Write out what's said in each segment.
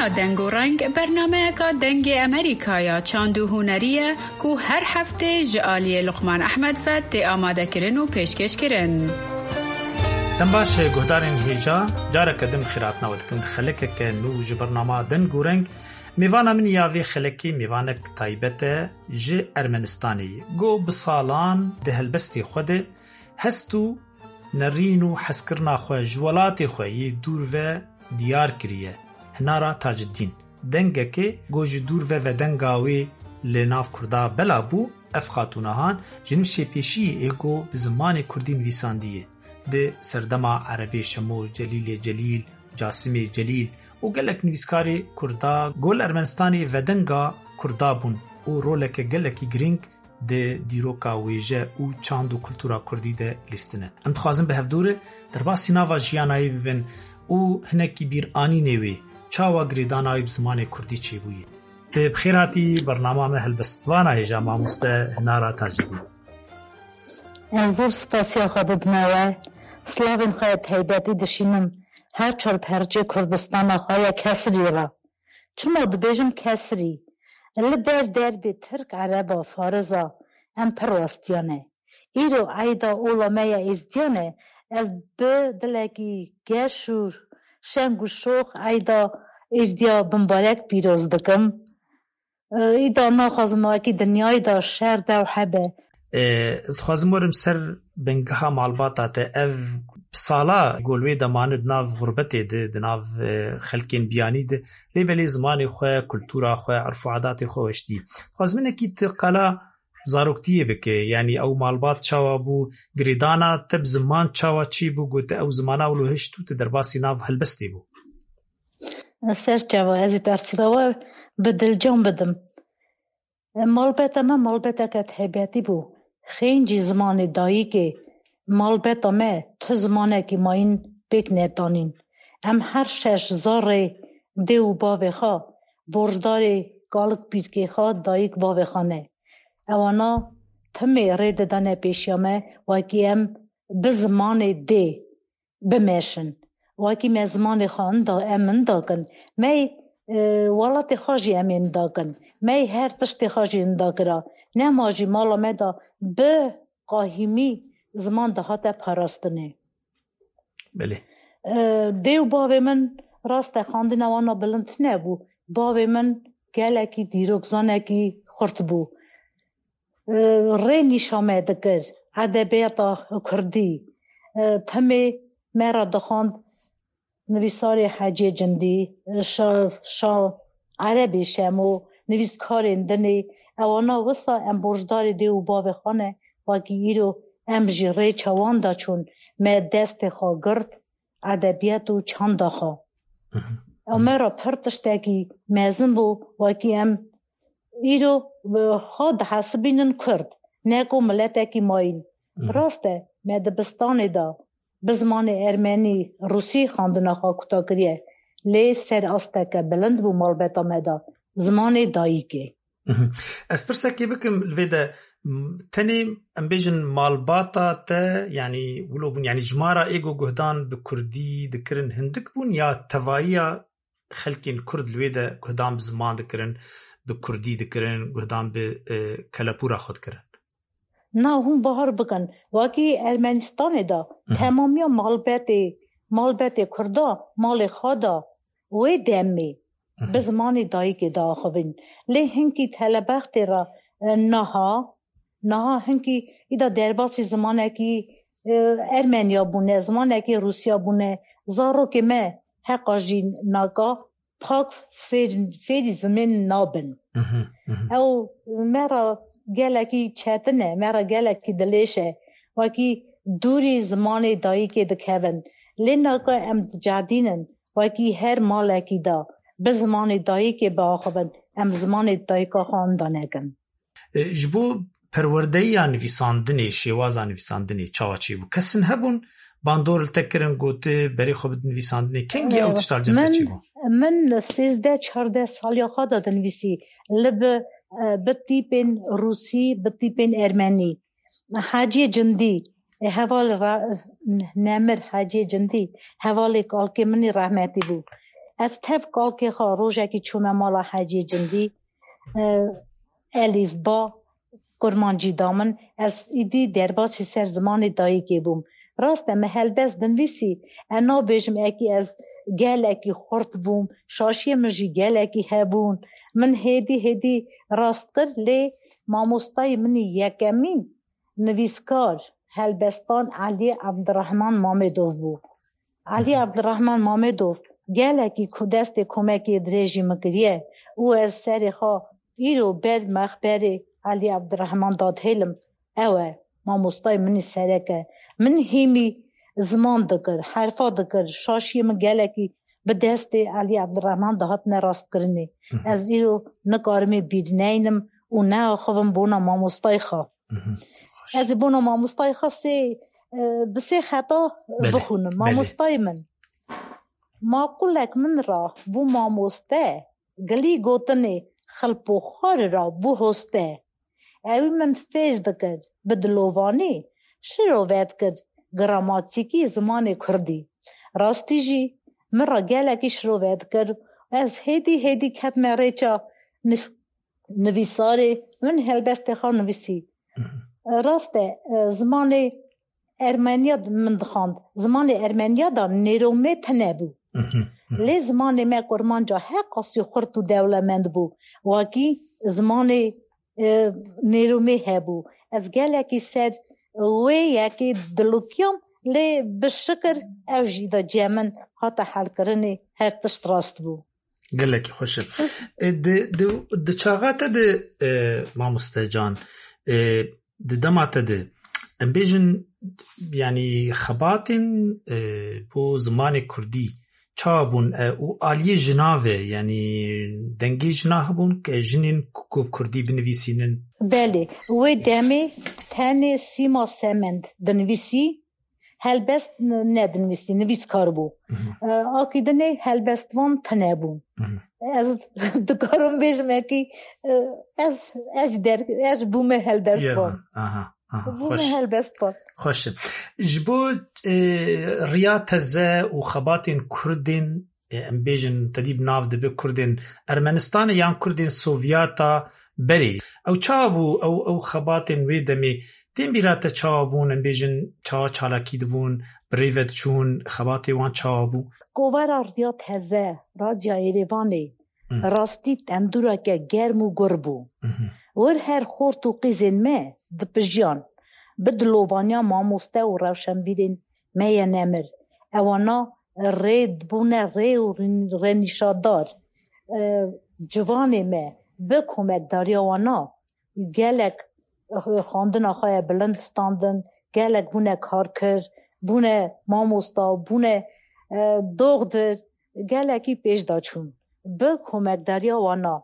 دنگ و رنگ برنامه که دنگ امریکا یا چاندو هنریه که هر هفته جعالی لقمان احمد فت آماده کرن و پیشکش کرن. دم باشه گهدارین هیجا جاره کدم خیرات نود کند خلک که نو جبرنامه دنگ و رنگ میوانه من یاوی خلکی میوانه تایبته ج ارمنستانی گو بسالان ده هلبستی خوده هستو نرینو حسکرنا خواه جوالاتی خواه دور و دیار کریه هنارا تاج الدین دنگه که گوش دور و دنگاوی لناف کردا بلا بو اف خاتونهان جنوشی پیشی ایگو بزمان کردین ویساندیه ده سردما عربی شمو جلیل جلیل جاسم جلیل و گلک نویسکاری کردا گل ارمنستانی و دنگا کردا بون و رولک گلکی گرینگ ده دیروکا ویجه و چاند و کلتورا کردی ده لیستنه ام تخوازم به هفدوره در باسی ناوا جیانایی ببین و هنکی بیر آنی نوی چاوا گریدانایی بزمان کردی چی بویه ده بخیراتی برنامه مهل بستوانا هیجا ماموسته هنارا تاجدی زور سپاسی خواب بنوه سلاوین خواه تایباتی دشینم هر چال پرچه کردستان خواه کسری را چما دبیجم کسری لبر دربی ترک عربا فارزا ام پرواستیانه ایرو عیدا اولامه ازدیانه از به دلگی گشور شنگ و شوخ عیدا ازدیا بمبارک بیروز دکم ایدا ناخوازم واکی دنیای دا شهر دا و حبه از خوازم ورم سر بنگها معلوماتا تا اف سالا گلوی دماند ناف غربته ده ناف خلکین بیانی ده لیبلی زمانی خواه کلتورا خواه عرف و عادات خواه اشتی خوازم اینکی تقلا زاروکتیه بکه یعنی او معلومات چاوا بو گریدانا تب زمان چاوا چی بو گوته او زمانا ولو هشتو ته در باسی ناف هلبستی بو سر چاوا ازی پرسی باوا بدل جان بدم مالبتا ما مالبتا که تحبیتی بو خیلی زمان دایی که مالبتا ما تو زمانه که ما این بک ندانین ام هر شش زاره دیو باوی خواه برزدار گالک بیدگی خواه دایک باوی خانه اوانا تمی رید دانه پیشیامه واکی ام بزمان دی بمیشن واکی می زمان خان دا امن داگن می ولات خاجی امین داگن می هر تشت خاجی انداگرا نماجی مالا می دا به قاهیمی زمان ده هاته پاراستنه بله دیو باوی من راست خاندن وانا بلند نبو باوی من گلکی دیروگزانه کی خورت بو رینی شامه دکر ادبیات کردی تمی مرا دخاند نویسار حاجی جندی شا عربی شمو نویسکارین دنی اوانا وسا ام برجدار دیو باوی خانه واقعی ایرو ام جیره چوان دا چون ما دست خواه گرد ادبیات و چند خواه امرا پرتشتاکی مزن بو واقعی ام ایرو خود حسبینن کرد نکو ملتاکی ماین راسته ما دبستان دا بزمان ارمنی روسی خاندنا خواه کتا کریه لی سر آستکه بلند بو مالبتا مدا زمان دایی که از پرسکی بکم الویده تنی ام بیجن مالباتا تا یعنی ولو بون یعنی جمارا ایگو گهدان بکردی دکرن هندک بون یا توایا خلکین کرد الویده گهدان بزمان دکرن بکردی دکرن گهدان بکلپورا خود کرن نه هم بهار بکن واقعی ارمنستان دا تمامی مالبت کردا مال خدا و دمی به زمان دایی که دا خوین لی هنگی تلبخت را نها هنگی ایدا درباسی زمانه که ارمنیا بونه زمانه که روسیا بونه زارو که ما حقا جین ناگا پاک فیری زمین نابن او مرا گلکی چتنه مرا گلکی دلیشه واکی دوری زمان دایی که دکهون لینا که ام جادینن واکی هر مالکی دا به زمان دایی که با خوبن ام زمان دایی که خواندانه کن جبو پرورده یا نویساندنی شیوازا نویساندنی چاواچی بو کسن هبون باندور تکرن گوته بری خوب نویساندنی کنگی او تشتال جمعه چی بو؟ من 13-14 سالی خواه دادن نویسی لب بتیپین روسی بتیپین ارمنی حاجی جندی حوال نمر حاجی جندی حوالی کال که منی رحمتی بو از طبقا که خاروجه که چوم مالا حجی جندی الیف با کرمانجی دامن از ایدی درباسی سر زمان دایی که بوم راست محل بس دنویسی انا بیجم اکی از گل اکی خورت بوم شاشی مجی گل اکی هبون من هیدی راست کر لی ماموستای منی یکمین نویسکار هلبستان علی عبدالرحمن مامدوف بو علی عبدالرحمن مامدوف گل اکی کدست کمکی دریجی مکریه او از سر خواه ایرو بر مخبر علی عبدالرحمن داد هلم اوه ماموستای منی سرکه من هیمی زمان دکر حرفا دکر شاشی من گلکی به دست علی عبدالرحمن دهات نراست کرنی از ایرو نکارمی بیرنینم و نه خوام بونا ماموستای خواه از بونا ماموستای خواه سه خطا بخونم ماموستای من ما قولک من را بو ماموسته گلی گوتنی خلپو خار را بو هسته اوی من فیج دکر بدلووانی شروعات کرد گراماتیکی زمان کردی راستی جی مرا گلکی شروعات کرد از هیدی کت مریچا نویساره من هلبست خواه نویسی راسته زمان ارمنیا من دخاند زمان ارمنیا دا نیرومه تنه بو لی زمان ما کرمانجا حقاسی خورتو دولمند بو واکی زمان نیرومه هبو از گلکی سر و یکی دلوکیم لی بشکر او جیدا جمن حتی حل کرنی هر تشت راست بو گلکی خوشه ده چاقات ده ماموسته جان ده دمات ده ام بیجن یعنی خباتن بو زمان کردی چابون او آلی جناوه یعنی دنگی جناه بون که جنین کوب کردی بنویسینن بله و دمی تنه سیما سمند بنویسی هلبست ندنویسی نویس کار بو آکی دنه هلبست وان تنه بون از دکارم بیشم اکی از بومه هلبست وان خوش جبو ریا تزه و خباتین کردین ام بیجن تدیب ناو دبه کردین ارمنستان یان کردین سوویاتا بری او چابو او خباتین ویدمی دین بیراتا چابون ام بیجن چالاکی دبون بریوت چون خباتی وان چابو گوارا ریا تزه راجع ایروانی راستی تندورا که گرم و گربو ور هر خورت و قیزن مه دپجیان بدلوبانیا ماموسته و روشن بیرین میه نمر اوانا رید بونه ری و رنیشادار جوانی مه بکومک داری اوانا گلک خواندن آخواه بلند ستاندن گلک بونه کار کر بونه ماموستا بونه دوغدر گلکی پیش دا چون بکومک داری اوانا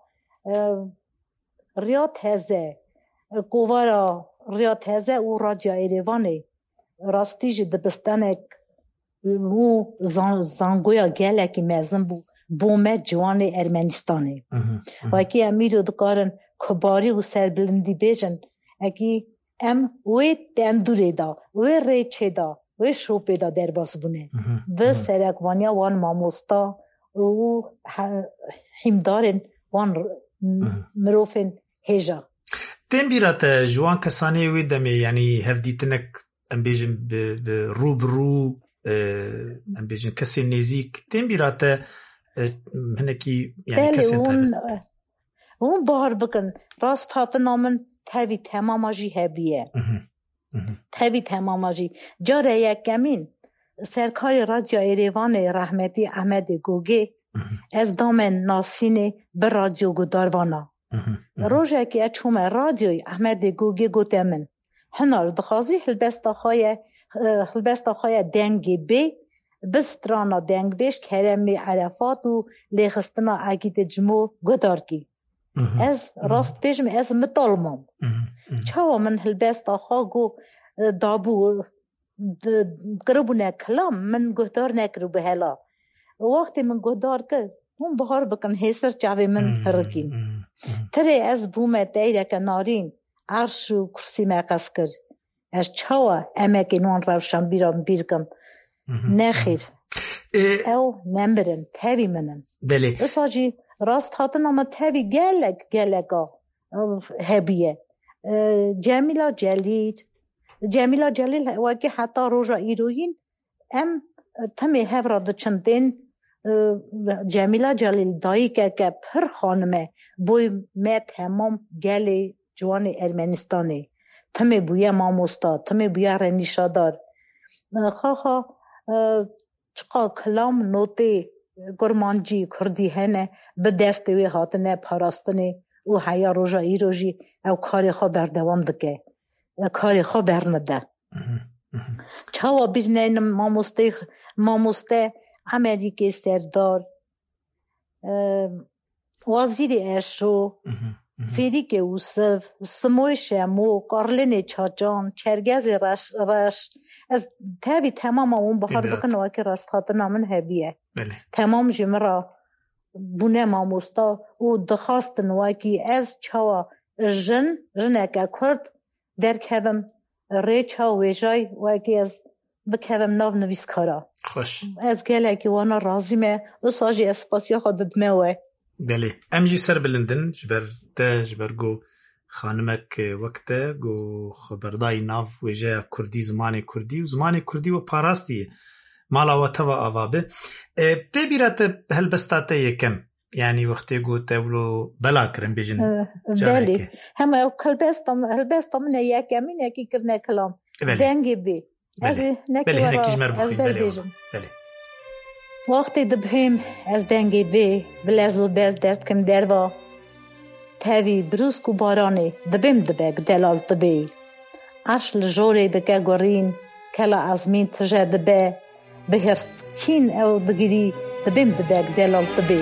ریا تزه گوارا ریا تزه او راجع ایروانی راستی جی دبستانک و زنگویا گلکی مزن بومه جوان ارمنستانی و اکی امیرو دکارن کباری و سربلندی بیجن اکی ام وی تندوری دا وی ریچه دا وی شوپی دا در باس بونه و سرکوانیا وان ماموستا و حیمدارن وان مروفن هجا تیم بیرات جوان کسانی وی دمی یعنی هفدیتنک ام بیجن روبرو ام بیجن کسی نزیک تیم بیرات هنکی یعنی کسی اون بار بکن راست هات نامن تاوی تماماجی هبیه تاوی تماماجی جاره یک کمین سرکار رادیو ایروان رحمتی احمد گوگی از دامن ناسین بر رادیو گداروانا روژه که اچوم رادیوی احمد گوگی گوته من هنار دخوازی حلبست آخوی دنگی بی بسترانا دنگ بیش کرمی عرفات و لیخستنا عقید جمو گدار کی از راست بیشم از مطالمام چاو من حلبست آخوا گو دابو قربو نکلام من گدار نکرو به هلا وقتی من گدار کرد اون بهار بکن حیثر چاوی من هرکین تره از بومه دیره که نارین عرش و کرسی مقص کرد از چاوه امکی نوان روشن بیرم بیرکم نخیر او نمبرن تاوی منن بله اساجی راست هاتن اما تاوی گلگا هبیه جمیلا جلیل واقعی حتی روژا ایروین ام تمی هفرا ده چندین جمیلا جلیل دایی که پر خانمه بوی مت همام گلی جوان ارمنستانی تمی بویا ماموستا تمی بویا رنیشادار خواه چقا کلام نوتی گرمانجی کردی هنه به دستوی هاتنه پاراستنه او حیا روژا ایروژی او کاری خواه بردوام دکه کاری خواه برنده چاوا بیرنین ماموسته امریکی سردار وزیر اشو فریک یوسف سموی شمو قارلین چاچان چرگز رش از تابی تمام اون بخار بکن واقعی راست خاطر من هبیه تمام جمرا بونه ماموستا او دخواستن واقعی از چاوا جنکه کرد درکبم ریچا ویجای واقعی از بکبم ناو نویسکارا خوش از گله که وانا رازیمه و ساجی اسپاسیا خودت موه بله امجی سر بلندن جبر گو خانمک وقته گو خبردای ناف ویجه کردی زمان کردی و پاراستی مالا و توا آوابه تبیرت هلبستاته یکم یعنی وقتی گو تولو بلا کرن بیجن بله همه هلبستم نه یکم یکی کرنه کلام دنگی بی بله هنکیش مربوخی بله وقتی دبهم از دنگی بی بلازو باز درد کم دروا تاوی بروسکو بارانه دبیم دبگ دلال دبی عرش لجوری دکه گورین کلا ازمین تجه دبه بهرس کین او دگیری دبیم دبگ دلال دبی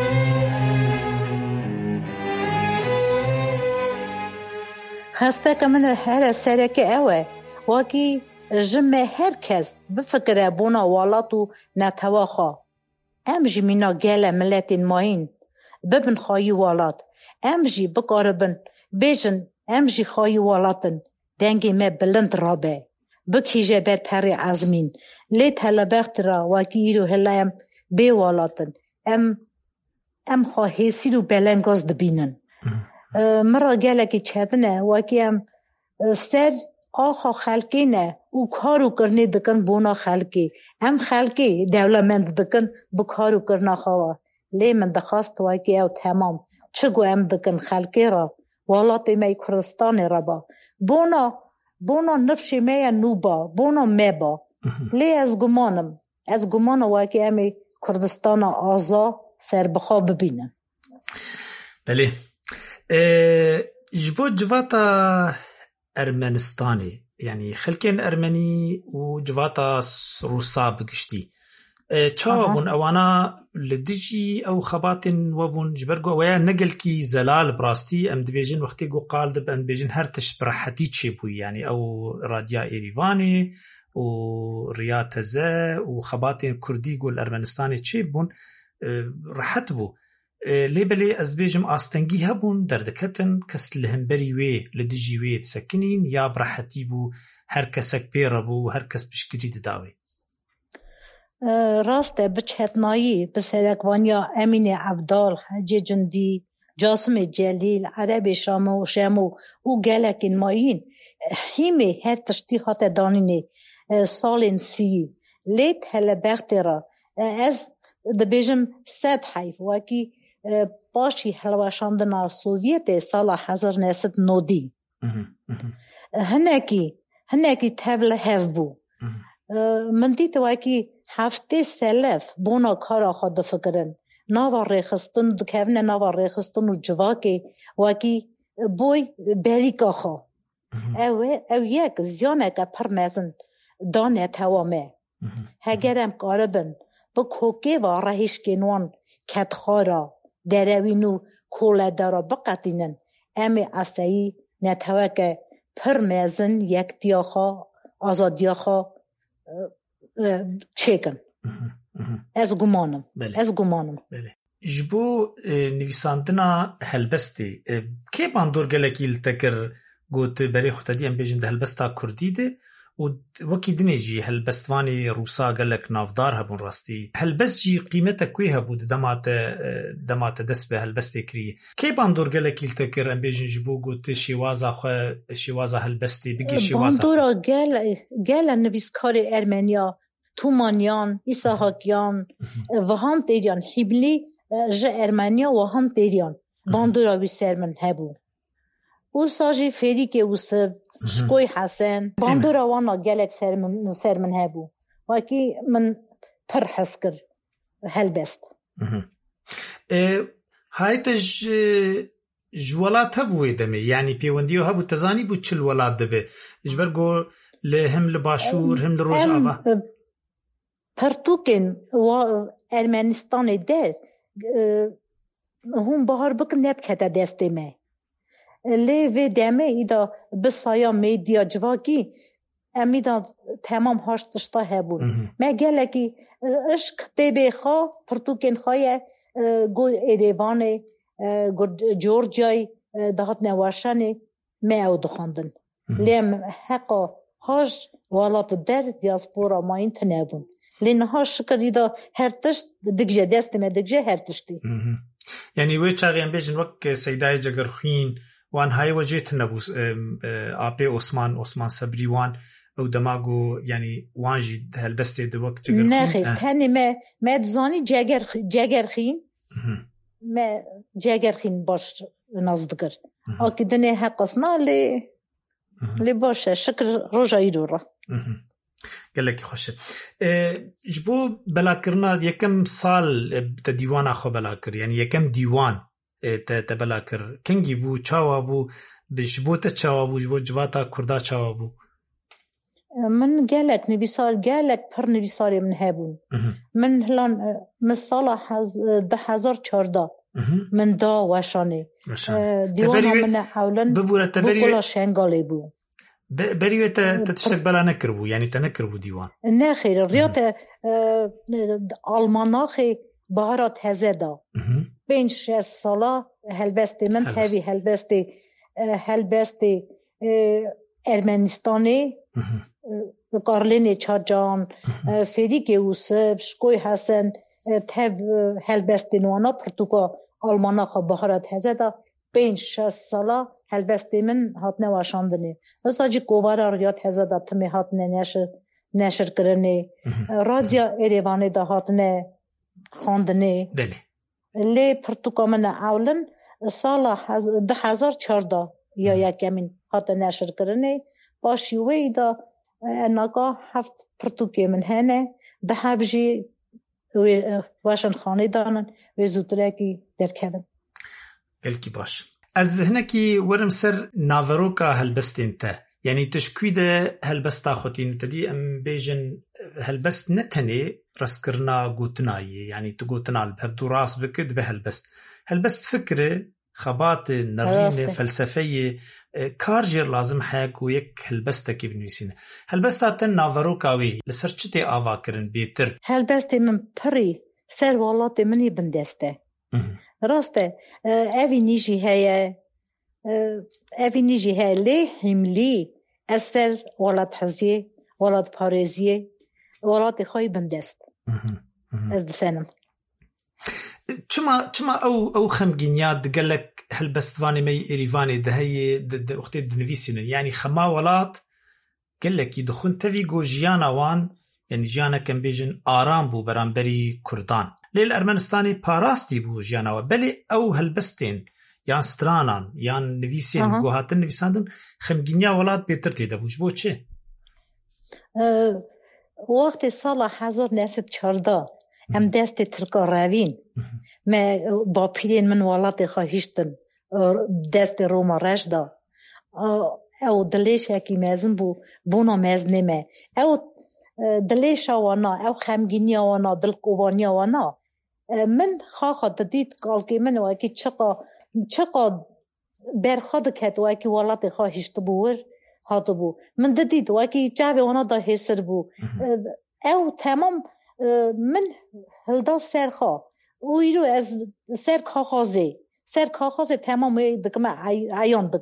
خسته که من هر سرکه اوه واقعی جمع هر کس بفکره بونا والاتو نتواخا امجی مینا گله ملتین ماین ببن خواهی والات امجی بقاربن بیجن امجی خواهی والاتن دنگی ما بلند رابه بکیجه بر پری عزمین لیت هلا بخت را واکی ایرو هلایم بی والاتن ام خواهی سیرو بلنگاز دبینن مرا گله که چهدنه واکی سر آخا خلقی نه او کارو کرنی دکن بونا خلقی خلقی دولمند دکن بکارو کرنا خوا لی من دخواست واقعی او تمام چگو دکن خلقی را والاتی می کردستان را با بونا نفشی می نوبا بونا می با لی از گمانم واقعی می کردستان آزا سر بخوا ببینن بله جبو جواتا ارمنستانی یعنی خلکین ارمنی و جواتا روسا بگشتی چا بون اوانا لدجی او خباتن وبون جبرگو ویا نقل کی زلال براستی ام دبیجن وقتی گو قال دب ام بیجن هر تش برحتی چی بو یعنی او رادیا ایریوانی و ریاتزه و خباتن کردی گو الارمنستانی چی بون راحت بو لیبلی از بیجم آستنگی هبون دردکتن کس لهمبری وی لدجی وی تسکنین یا براحتی بو هر کسک پیره بو هر کس بشکری داوی راسته بچهتنایی بسرکوانیا امین عبدال حجی جندی جاسم جلیل عرب شامو او گلکین ماین هیمه هر تشتیحات دانینه سالین سی لیت هل بخترا از دبیجم صد حیف واکی باشی هلوشاندنا سوویت سال 1990 هنکی تبل هف بو من دیت واکی هفته سلف بونا کارا خود فکرن ناوا ریخستن دکهونه ناوا ریخستن و جواکی واکی بوی بریکا خو او یک زیانه که پرمزن دانه توامه هگرم قاربن با کوکی و رهش کنوان کتخارا دروینو کوله دارا بقتینن امی اصایی نتوکه پرمزن یک دیاخا آزادیاخا چیکن از گمانم بله جبو نویساندنا هلبستی که باندور گلکی التکر گوت بری خودی ام بیجن ده هلبستا کردی ده وەکی دنێژی هەلبەستوانی ڕووسا گەلک ناودار هەبوون ڕاستی هەلبەستجی قیمەتە کوێ هەبوو دەماتە دەست بە هەلبەستێ کری کەی باندۆر گەلەکیلتە کرد ئەم بێژن ji بۆ گوتە شێوازە هەلبەستێ بگی شێوازە باندۆرا گەلە نویسکارێ ئەرمەنیا تومانیان ئیساهاکیان وەهان تێریان حیبلی ji ئەرمەنیا وەهان تێریان باندۆرا وی سەر من هەبوو وسا jî Fêrîkê Wîsib Şkoy Hesen bandora wana gelek ser min hebû wekî min pir hes kir helbest hayte ji welat hebû wê demê yanî pêwendiya hebû tezanî bû çil welat dibe ji ber got li him li başûr him li Rojava pirtûkên Ermenistanê de hûn bahar bikin nedikete destê me lê vê demê îda bi saya medya civakî em îda temam haş tişta hebûn me gelekî ishq têbê xwe pirtûkên xwe ye got Êrêvanê got Georgiayê dihatine Weşanê me ew dixwandin lê em heqa haş welatê der diaspora mayîn tune bûn lê niha şikir îda her tişt dikije destê me dikije her tiştî yanî wê çaxê em bêjin wek Seydayê Cegerxwîn wan hayê we jê tunebû apê Osman Sebrî wan ew dema got yanî wan jî helbestê di wek Cegerxwîn nexêr tenê me dizanî Cegerxwîn me Cegerxwîn baş naz dikir akî dinê heqasna lê baş e şikir roja îro re gelekî xweş e ji bo belakirina yekem sal te dîwana xwe bela kir yanî yekem dîwan te bela kir kengî bû çawa bû ji bo te çawa bû ji bo civata Kurda çawa bû min gelek nivîsar gelek pir nivîsarê min hebûn min hilan min sala 2014 min da Weşanê dîwana min hewlin bûkola Şengalê bû berî wê te tiştek bela nekiribû yanî te nekiribû dîwan nexêr riya te Almanaxê bahara teze da 5-6 sala helbestê min hevî helbestê Ermenistanê Qarlênê Çacan Fêrîkê Wîsib Şkoy Hesen tev helbestên wana pirtûka Almanaxa bahara teze da 5-6 sala helbestê min hatine weşandinê hesa jî kovara riya teze da timê hatine neşirkirinê radya Êrêvanê da hatine xwandinê lê pirtûka min ewlin sala 2014 ya yekemîn hate neşirkirinê başî wê îda naka heft pirtûkê min hene dihev jî wê weşan xanê danin wê zûtirekî derkevin gelkî baş ez hinekî werim ser naveroka helbestên te yanî tişkûî de helbesta xwetîn te dî em bêjin helbest ne tenê restkirina gotinayê yanî tu gotina li hev dû rast bike dibe helbest fikirê xebatê nerînê felsefeyê kar jê lazim heye ku yek helbestekî binivîsîne helbesta te naveroka wê li ser çi tê ava kirin bêtir helbestê min pirî ser welatê minî bindest e rast e evî nî jî heye lê hîmlî ez ser welatheziyê welatparêziyê welatê xwe bindest ez disenim çima ew xemgîniya di gelek helbestvanê me Êrîvanê de heye di wextê dinivîsînin yanî xema welat gelekî dixwin tevî got jiyana wan yanî jiyanek em bêjin aram bû beramberî Kurdan lê li Ermenistanê parastî bû jiyana we belê ew helbestên yan stranan yan nivîsên got hatin nivîsandin xemgîniya welat bêtir tê de bû ji bo çi wextê sala 1914 em destê tirka revîn me bapîrên min welatê xwe hîştin destê Roma reş da ew dilêşekî mezin bû bûna mezinê me ew dilêşa wana ew xemgîniya wana dilkovaniya wana min xaxa didît kalkê min wekî çiqa berxa diket wekî welatê xwe hîştibû wir hatibû min didît wekî çavê wana da hêsir bû ew temam min hilda serxa û îro ez ser kaxazê temam wê dikim eyan dikim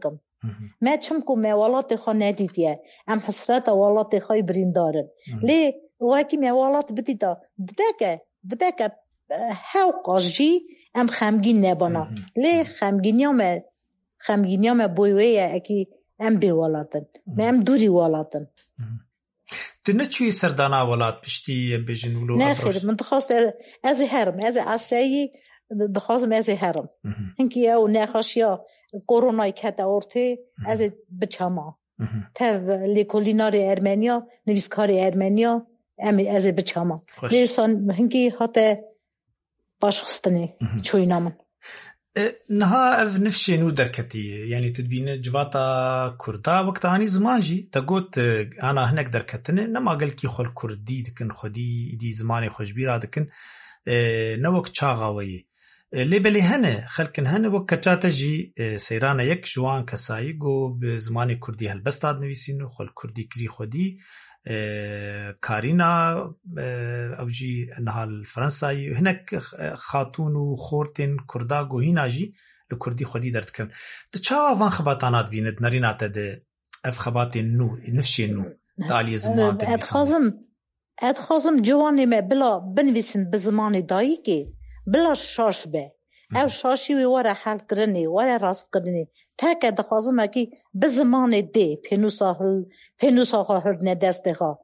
ما چمکو موالات خو ندیدیه ام حسرت والات خوی بریندارن لی واکی موالات بدیدا دبکه هاو قاجی ام خمگین نبانا لی خمگینیام بویویه اکی ام بی والاتن ما ام دوری والاتن نه چوی سردانا ولات پشتی بجن ولو نه خیر من دخواست از هرم از عصایی دخواستم از هرم هنگی او نخاشیا کورونای کت آورته از بچما تا لیکولینار ارمنیا نویسکار ارمنیا امی از بچما لیسان هنگی حتی باشخستنی چوی نامن نها اف نفشي نو دركتي يعني تدبين جواتا كردا وقتاني زمانجي تقوت انا هناك دركتن نما قال كي خل كردي دكن خدي دي زماني خوشبيرا دكن نوك چاغاوي لبلي هنه خلكن هنه وكتا تجي سيرانا يك جوان كساي جو بزماني كردي هلبستاد نويسينو خل كردي كري خدي كارينا او جي انها الفرنساي هناك خاتون وخورتين كردا جو هنا جي الكردي خدي درتكن تشاوا فان خباتانات بيند نرينات ده اف خباتين نو نفشي نو دالي زمان ادخازم جواني ما بلا بنويسن بزمان دايكي بلا شاش به او شاشی واره حل کرنی واره راست کرنی تاکه دخوازم که به زمان دی پینوسا هر ندسته ها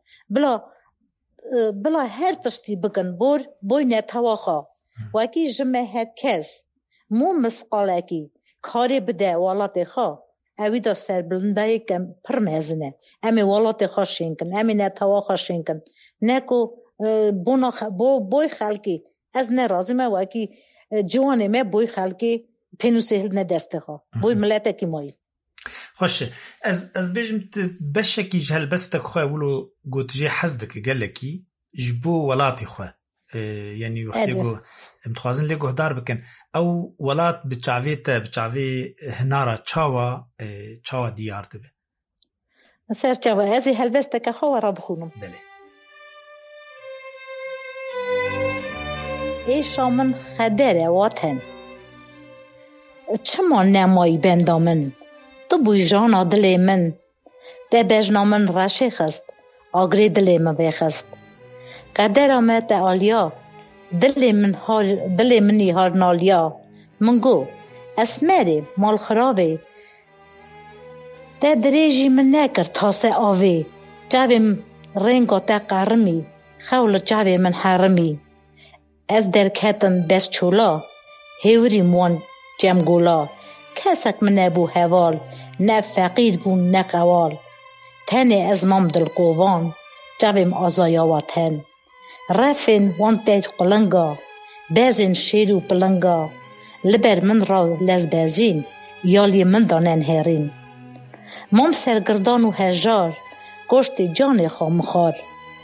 بلا هر تشتی بکن بوی نتوا ها و اکی جمعه هر کس مو مسقاله که کاری بده والاته ها اوی دا سر بلنده کم پرمزنه امی والاته ها شنکن امی نتوا ها شنکن نکو بوی خلکی از نرازمه و اکی جوانه ما بوی خلقی پنوسهل ندسته ها بوی ملته کی مایی خوشه از بیجم بشکی جهل بستک خواه ولو گوتجی حزدک گلکی جبو ولاتی خواه یعنی وقتی گو متخوازن لی گهدار بکن او ولات بچاوی هنارا چاوا دیار دبه سر چاوا ازی هل بستک خواه را بخونم بله ایشا من خدره واتن چما نمایی بندامن تو بوی جانا دلی من ده بجنامن رشه خست آگری دلی من بخست قدر آمد آلیا دلی منی هار نالیا منگو اسمری مال خرابه ده دریجی من نکر تاسه آوی جاویم رنگا تا قرمی خول جاوی من حرمی از درکتم بس چولا هیوری موان جمگولا کسک من نبو حوال نه فقیر بون نه قوال تنه از مام دل قوان جویم آزایا وطن رفن وان تیج قلنگا بازن شیرو پلنگا لبر من را لزبازین یالی من دانن هرین مام سرگردان و هجار گشت جان خامخار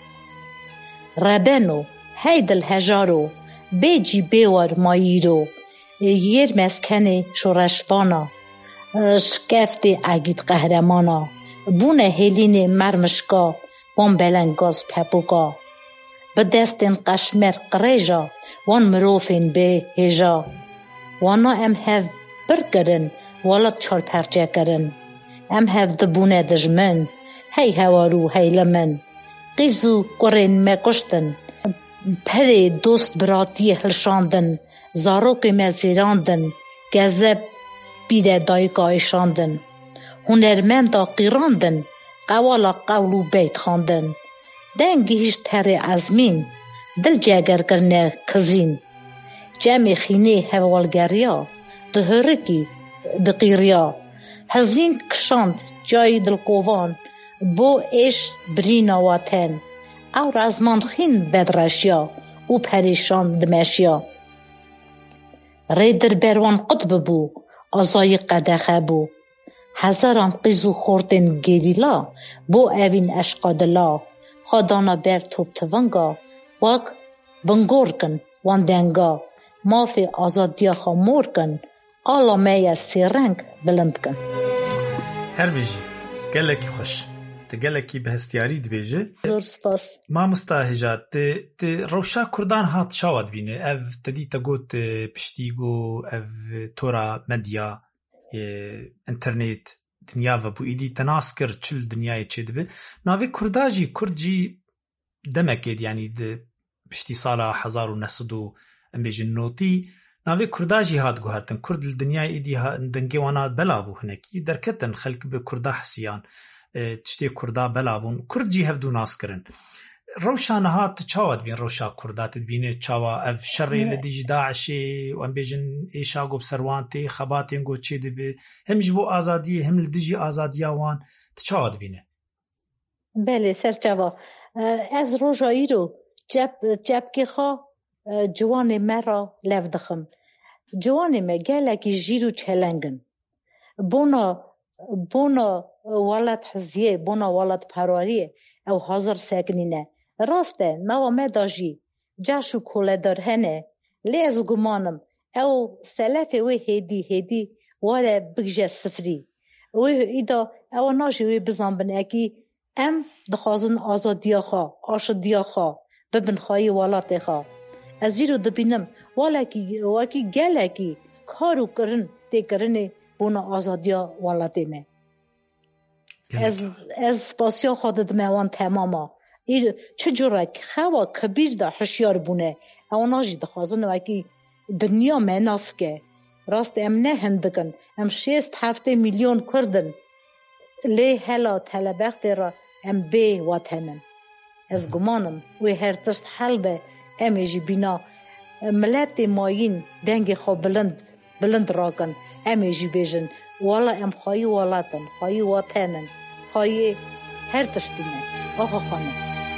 ربنو هیدل هجارو بیجی بیوار ماییرو یر مسکن شورشوانا شکفت عگید قهرمانا بونه هلین مرمشکا وان بلنگاز پپوکا به دستن قشمر قریجا وان مروفین به هجا وانا ام هف برگرن والا چار پرچه کرن ام هف دبونه دجمن هی هوارو هی لمن قیزو قرین مکشتن پره دوست براتی هلشاندن زاروک مزیراندن گذب بیده دایگاه شاندن هنرمندا قیراندن قوالا قولو بیت خاندن دنگی هیچ تره ازمین دل جگر کرنه کزین جمع خینه حوالگریا دهرکی دقیریا هزین کشاند جای دلقوان بو ایش برینا واتن او رزمان خین بدرشیا او پریشان دمشیا ریدر بروان قطب بو آزای قدخه بو هزاران قیزو خوردن گریلا بو اوین اشقادلا خادانا بر توب تونگا وگ بنگور کن وان دنگا مافی آزادیا خامور کن آلا میا سیرنگ بلند کن هر بیجی گلکی خوش تگلکی به هستیاری دبیجه زور سپاس ما مستهجات روشا کردان هات شاود بینه اف تدی تگوت پشتیگو اف تورا مدیا انترنت دنیا و بو ایدی تناس کر چل دنیای چه دبه ناوی کرداجی کردجی دمکید یعنی پشتی سالا 1900 امبیجن نوتی ناوی کرداجی هات گوهرتن کرد دنیای ایدی دنگی وانا بلابو هنکی درکتن خلق به کردا حسیان تشتی کردا بلابون کردجی هفدو ناس کرن روشان هات چاواد بین روشا کردات بینه چاوا اف شری لدیج داعشی و ام بیجن ایشا گوب سروانتی خباتین گو چی دبی هم جبو آزادی هم لدیجی آزادی وان چاواد بینه بله سرچاوا از روشایی رو جب که خواه جوان مرا لف دخم جوان ما گلکی جیرو چلنگن بونا ولد حزیه بونا ولد پراریه او حاضر سکنینه راسته نوا مداجی جاشو کوله دار هنه لیز گمانم او سلفه وی هیدی واره بگجه سفری وی ایدا او ناجی وی بزن بن اکی ام دخوازن آزادیا خواه آشدیا خواه ببن خواهی والات خواه از جیرو دبینم واکی گلکی کارو کرن تی کرنه بونا آزادیا والاته مه از سپاسیا خودت میوان تماما چجوره خوا کبیر دا حشیار بونه اونا جی دخوازن وکی دنیا مناس که راست ام نه هندکن ام 6-7 میلیون کردن لی هلا تلبخت را ام بی وطنن از گمانم وی هر تشت حلبه ام جی بینا ملت ماین دنگ خو بلند راکن ام جی بیجن والا ام خواهی والاتن خواهی وطنن خواهی هر تشتینه آقا خانم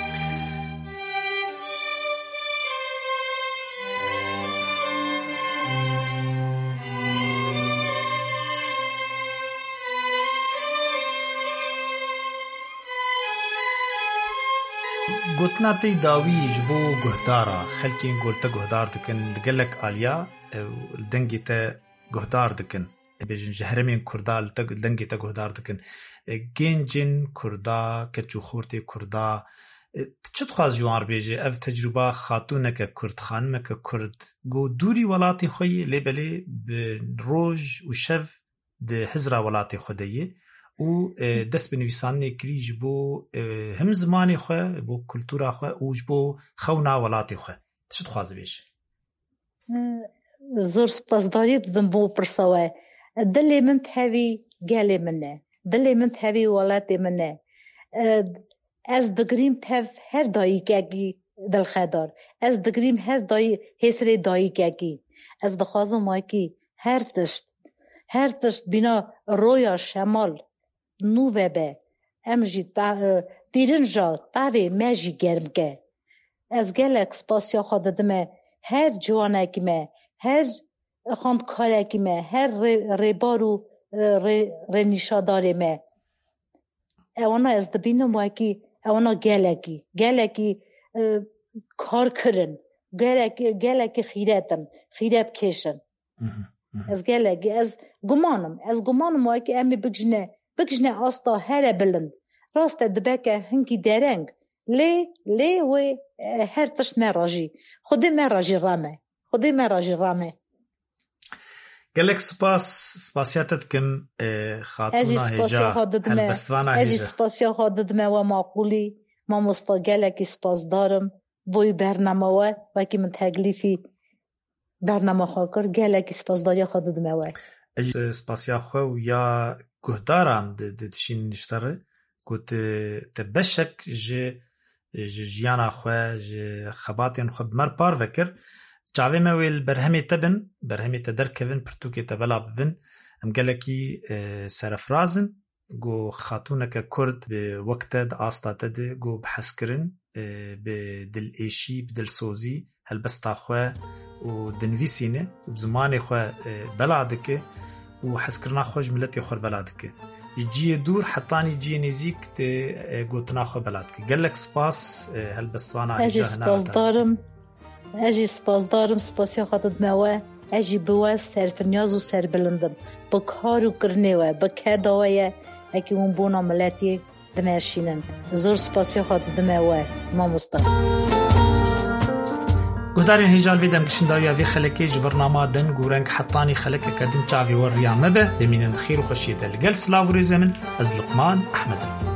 گوتنا تی داویج بو گهدارا خلکین گولتا گهدار دکن لگلک آلیا دنگی تا گهدار دکن بیجن جهرمین کردا دنگی تا گهدار دکن گنجن کردا کچو خورتی کردا چت خواز جوار بیجه اف تجربه خاتونه که کرد خانمه که کرد گو دوری ولاتی خوی لیبلی روج و شف ده حزرا ولاتی خودیه و دست بنویسانی کریج بو هم زمانی خواه بو کلتورا خواه و بو خونا ولاتی خواه چت خواز بیجه زور سپاسداری دادم بو پرسوه دلی من تهوی گلی منه دلی من تهوی ولاتی منه از دگریم تف هر دایی که دل خدار از دگریم هر دایی حسری دایی که از دخوازم واکی هر تشت بینا رویا شمال نو به امجی دیرنجا تاوی مجی گرم که از گلک سپاسیا خود دمه هر جوانه کمه هر خاند کاره کمه هر ریبارو رنیشاداره مه اونا از دبینم واکی اونا گلکی کار کرن گلکی خیرت کشن از گلکی از گمانم واکی امی بگجنه آستا هر بلند راست دبکه هنگی درنگ لی و هر تشت مراجی خودی مراجی رامه گلک سپاسیاتت کم خاتونا هجا هلبستوانا هجا اجی سپاسیا خودت و معقولی ما مستقلکی سپاس دارم بوی برنامه و که من تکلیفی برنامه خاکر گلکی سپاس داری خودت و اجی سپاسیا خو یا گهدارم دشین نشتره گوت تبشک جیانا خو خباتین خو بمر پار وکر جاوی مویل برهمی تدرکبن پرتوکی تبلا ببن ام گلکی سرفرازن گو خاتونک کرد به وقت آستا تده گو بحث کرن به دل ایشی بدل سوزی هلبستا خواه و دنویسینه و بزمانی خواه بلادکه و حس کرنا خوش ملتی خور بلادکه جی دور حتانی جی نزیک ته گوتنا خو بلادکه گلک سپاس هلبستوانا اجی سپاس دارم سپاسیا خاطر موه اجی بوا سرفنیاز و سربلندم با کارو کرنه و با کداویه اکی اون بونا ملتی دمشینن زور سپاسیا خاطر موه ما مستقیم گهدارین هیجال ویدم گشنداویا وی خلکی جبرنامه دن گورنگ حطانی خلک کدن چاوی ور ریامه به بمینن خیر و خوشی دل گل سلاوری زمن از لقمان احمد.